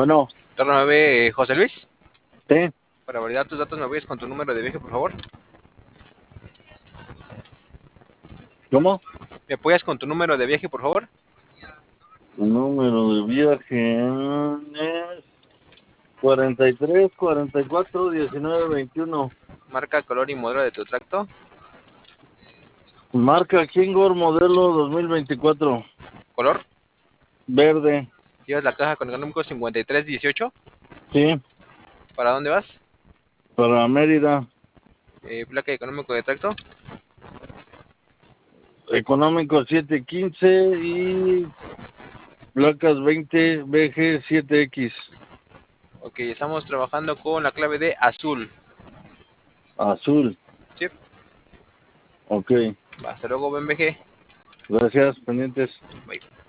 Bueno, Torno 9, José Luis. sí, Para validar tus datos, me voy con tu número de viaje, por favor. ¿cómo? ¿Me apoyas con tu número de viaje, por favor? El número de viaje es 43 44 19 21. Marca, color y modelo de tu tracto. Marca Kingor modelo 2024. Color. Verde. Llevas la caja con el número 5318. Sí, ¿Para dónde vas? para Mérida. Placa económico de tracto. Económico 715 y placas 20 BG 7X. Ok, estamos trabajando con la clave de azul. Azul. ¿Sí? Ok. Hasta luego, BMG. Gracias, pendientes. Bye.